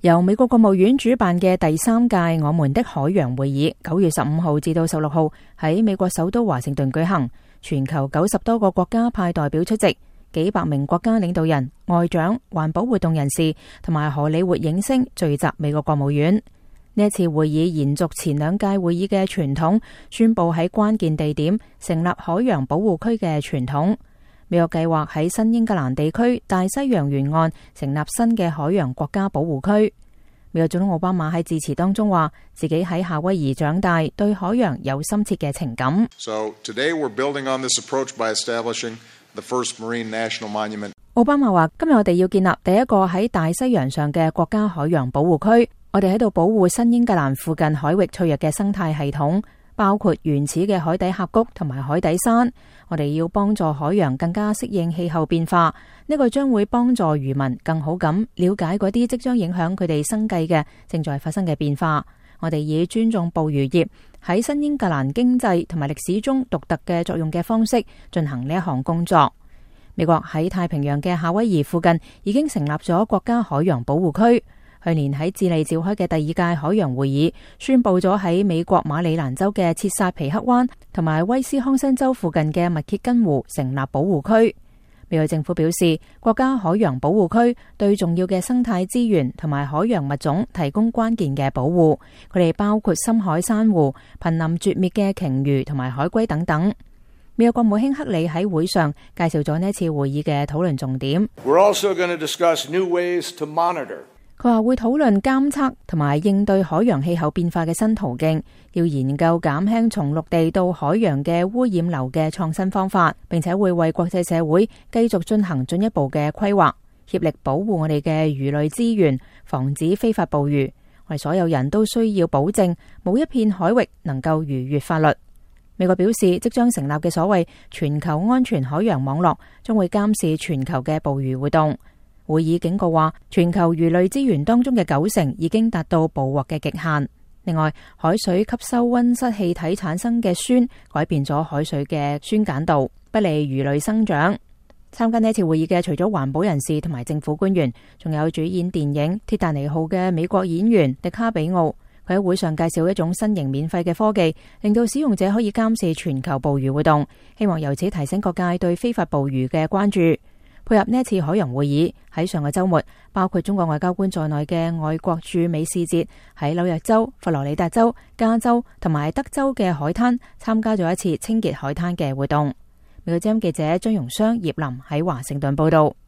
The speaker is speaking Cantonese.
由美國國務院主辦嘅第3屆我們的海洋會議9月15號至到16號喺美國首都華盛頓舉行，全球90多個國家派代表出席，幾百名國家領導人、外長、環保活動人士同埋荷里活影星聚集美國國務院。呢一次會議延續前2屆會議嘅傳統，宣布喺關鍵地點成立海洋保護區嘅傳統。美國計劃喺新英格蘭地區大西洋沿岸成立新嘅海洋國家保護區。美國總統奧巴馬喺致辭當中話，自己喺夏威夷長大，對海洋有深切嘅情感。 So today we're building on this approach by establishing the first marine national monument. 奧巴馬話，今日我哋要建立第一個喺大西洋上嘅國家海洋保護區。我哋喺度保護新英格蘭附近海域脆弱嘅生態系統，包括原始嘅海底峽谷同埋海底山。我哋要幫助海洋更加適應氣候變化，呢個將會幫助漁民更好咁了解嗰啲即將影響佢哋生計嘅正在發生嘅變化。我哋以尊重捕魚業喺新英格蘭經濟同埋歷史中獨特嘅作用嘅方式進行呢一項工作。美國喺太平洋嘅夏威夷附近已經成立咗國家海洋保護區。去年喺智利召開嘅第2屆海洋會議，宣布咗喺美國馬里蘭州嘅切薩皮克灣同埋威斯康辛州附近嘅密歇根湖成立保護區。美國政府表示，國家海洋保護區對重要嘅生態資源同埋海洋物種提供關鍵嘅保護，佢哋包括深海珊瑚、瀕臨絕滅嘅鯨魚同埋海龜等等。美國國務卿克里喺會上介紹咗呢次會議嘅討論重點。 We're also going to discuss new ways to monitor. 佢話會討論監測同埋應對海洋氣候變化嘅新途徑，要研究減輕從陸地到海洋嘅污染流嘅創新方法，並且會為國際社會繼續進行進一步嘅規劃，協力保護我哋嘅魚類資源，防止非法捕魚。我哋所有人都需要保證冇一片海域能夠逾越法律。美國表示，即將成立嘅所謂全球安全海洋網絡將會監視全球嘅捕魚活動。會議警告話，全球魚類資源當中嘅90%已經達到捕獲嘅極限。另外，海水吸收溫室氣體產生嘅酸，改變咗海水嘅酸鹼度，不利魚類生長。參加呢次會議嘅除咗環保人士同埋政府官員，仲有主演電影《鐵達尼號》嘅美國演員迪卡比奧。佢喺會上介紹一種新型免費嘅科技，令到使用者可以監視全球捕魚活動，希望由此提醒各界對非法捕魚嘅關注。配合呢一次海洋會議，喺上個週末，包括中國外交官在內嘅外國駐美使節喺紐約州、佛羅里達州、加州同埋德州嘅海灘參加咗一次清潔海灘嘅活動。美國之音記者張容雙、葉林喺華盛頓報道。